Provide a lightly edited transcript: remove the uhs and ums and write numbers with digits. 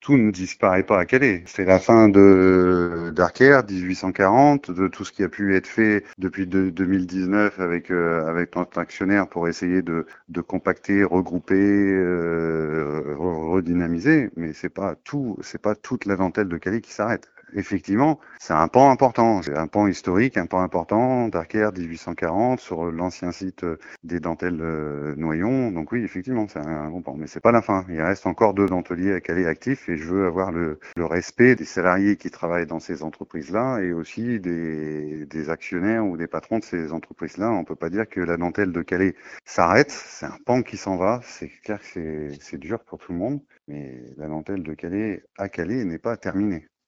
tout ne disparaît pas à Calais. C'est la fin de d'Arker, 1840, de tout ce qui a pu être fait depuis 2019 avec notre actionnaire pour essayer de compacter, regrouper, redynamiser. Mais c'est pas tout, c'est pas toute la dentelle de Calais qui s'arrête. Effectivement, c'est un pan important, c'est un pan historique, un pan important d'Arker 1840 sur l'ancien site des dentelles Noyon. Donc oui, effectivement, c'est un bon pan. Mais c'est pas la fin. Il reste encore 2 denteliers à Calais actifs et je veux avoir le respect des salariés qui travaillent dans ces entreprises-là et aussi des actionnaires ou des patrons de ces entreprises-là. On peut pas dire que la dentelle de Calais s'arrête. C'est un pan qui s'en va. C'est clair que c'est dur pour tout le monde. Mais la dentelle de Calais à Calais n'est pas terminée.